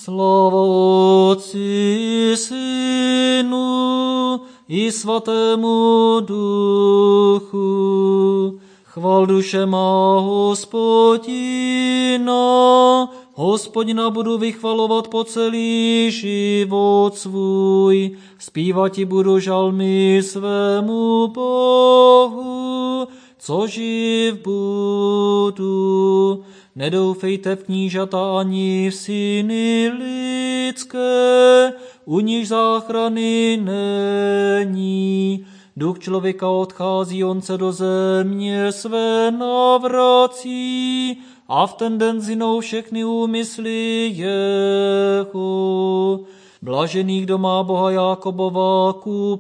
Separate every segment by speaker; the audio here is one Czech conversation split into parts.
Speaker 1: Sláva Otci, Synu i Svatému Duchu. Chval duše má Hospodina, Hospodina budu vychvalovat po celý život svůj. Zpívat ti budu žalmy svému Bohu, co živ budu. Nedoufejte v knížata ani v syny lidské, u nich záchrany není. Duch člověka odchází, on se do země své navrací a v ten den zinou všechny úmysly jeho. Blažený, kdo má Boha Jákobova ku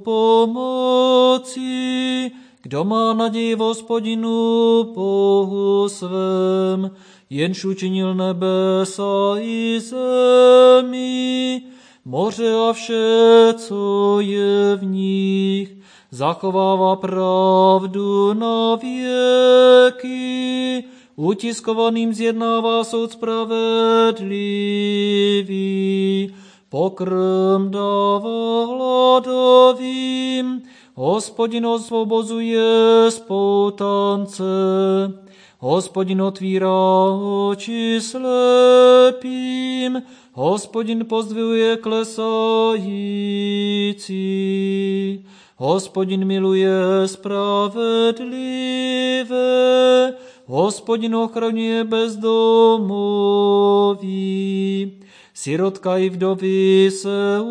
Speaker 1: pomoci, kdo má naději v Hospodinu Bohu svém, jenž učinil nebesa i zemi, moře a vše, co je v nich, zachovává pravdu na věky, utiskovaným zjednává soud spravedlivý, pokrm dává hladovým, Hospodin osvobozuje z poutance, Hospodin otvírá oči slepým, Hospodin pozdvihuje klesající, Hospodin miluje spravedlivé, Hospodin ochraňuje bezdomový, sirotka i vdovy se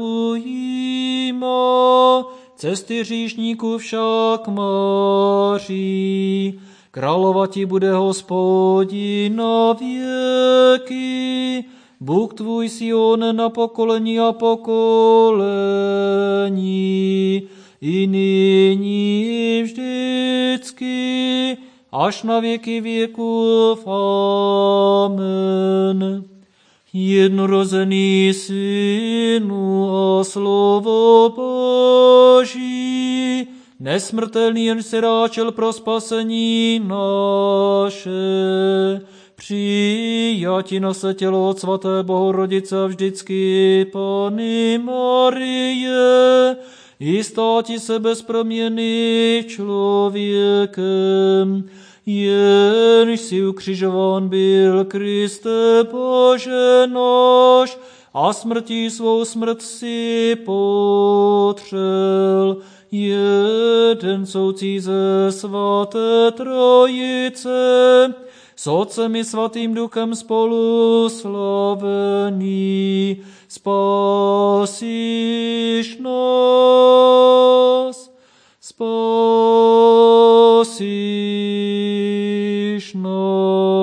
Speaker 1: ujímá, cesty hříšníků však maří. Královati bude Hospodin na věky, Bůh tvůj Sion na pokolení a pokolení, i nyní i vždycky, až na věky věků. Amen. Jednorozený Synu a slovo Boží, nesmrtelný, jen se ráčel pro spasení naše, přijati na se tělo od svaté Bohorodice a vždycky Panny Marie, i státi se bez proměny člověkem, jenž si ukřižován byl, Kriste Bože náš, a smrtí svou smrt si potřel, jeden soucí ze svaté Trojice, s Otcem i svatým Duchem spolu slavený, spasíš nás, spasíš nás.